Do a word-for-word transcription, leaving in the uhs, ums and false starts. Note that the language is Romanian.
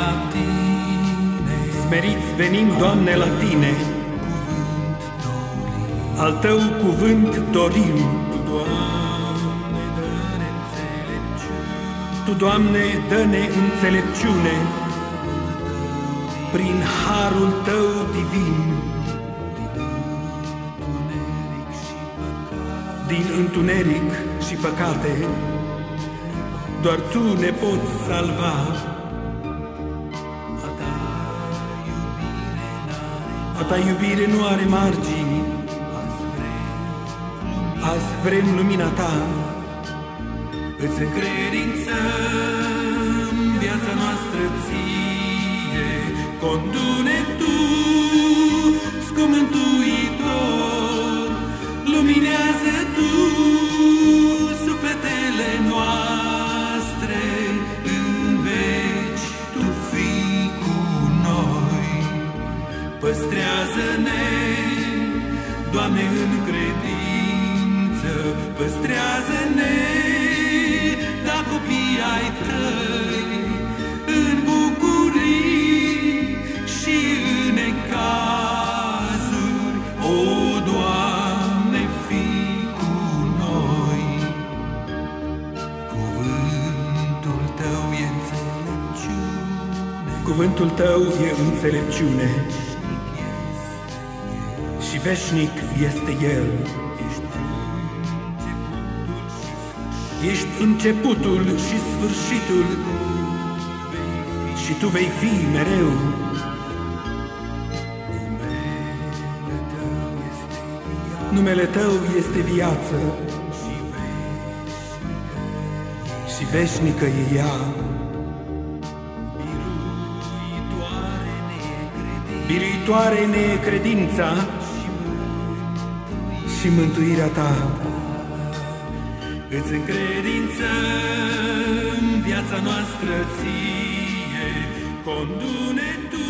la Tine, Smeriți venim, Doamne, la Tine, cuvânt dorim. al Tău cuvânt dorim. Doamne, dă-ne înțelepciune, Tu, Doamne, dă-ne înțelepciune prin harul Tău divin. Din întuneric și păcate, doar Tu ne poți salva. A Ta iubire nu are margini, azi vrem lumina Ta. Îți încredințăm viața noastră Ție, condu-ne Tu, scump Mântuitor, luminează Tu sufletele noastre, în veci Tu fii cu noi. Păstrează-ne, Doamne, în credință, păstrează-ne, da copii ai Tăi, în bucurii și în necazuri. O, Doamne, fii cu noi. Cuvântul Tău e înțelepciune, Cuvântul Tău e înțelepciune și veșnic este El. Ești începutul și sfârșitul și Tu vei fi mereu. Numele Tău este viață și veșnică e ea. Biruitoare ne e credința și mântuirea Ta. Îți încredințăm viața noastră Ție, condu-ne Tu